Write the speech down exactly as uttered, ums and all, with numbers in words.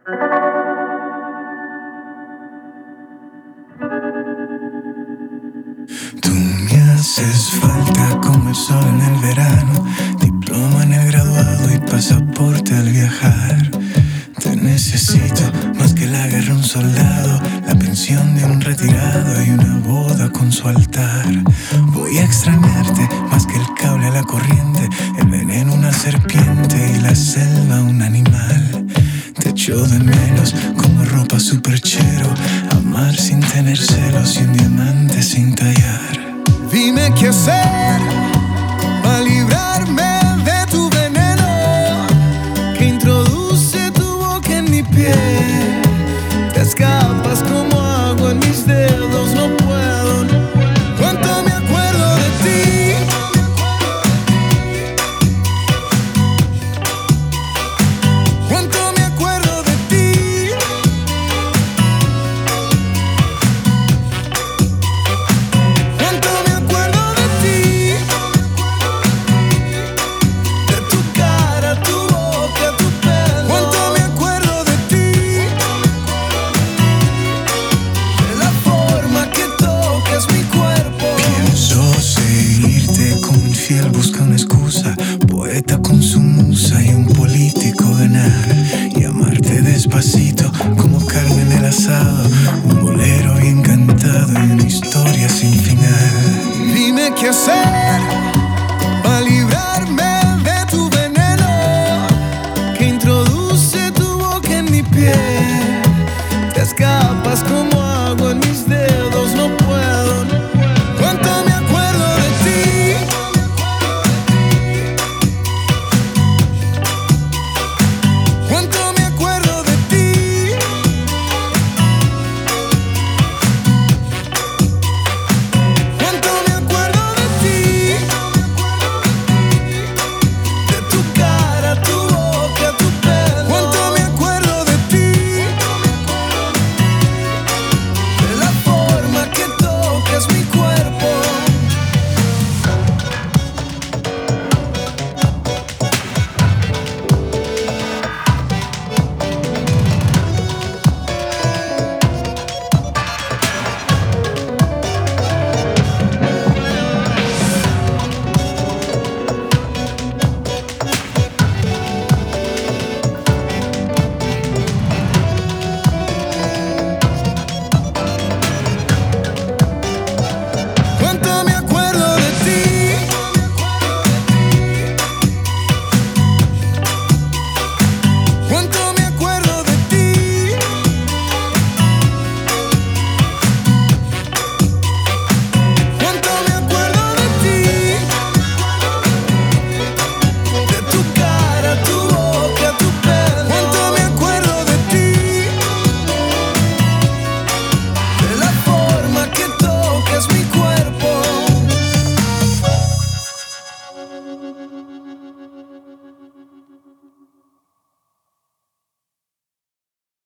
Tú me haces falta como el sol en el verano, diploma en el graduado y pasaporte al viajar. Te necesito más que la guerra un soldado, la pensión de un retirado y una boda con su altar. Voy a extrañarte más que el cable a la corriente, el veneno una serpiente y la selva un animal. Te echo de menos como ropa superchero, amar sin tener celos y un diamante sin tallar. Dime qué hacer para librarme de tu veneno que introduce tu boca en mi piel. Te escapas como agua en mis dedos, no puedo, no puedo. Cuánto me acuerdo de ti, cuánto me acuerdo de ti, cuánto me acuerdo de ti, de tu cara, tu boca, tu pelo. Cuánto me acuerdo de ti, de la forma que tocas mi cuerpo. Pienso seguirte como infiel, busca una excusa, poeta con su musa y un político ganar. Y amarte despacito como carne en el asado, un bolero bien cantado y una historia sin final. Dime qué hacer para librarme de tu veneno que introduce tu boca en mi piel. Te escapas como agua en mis dedos.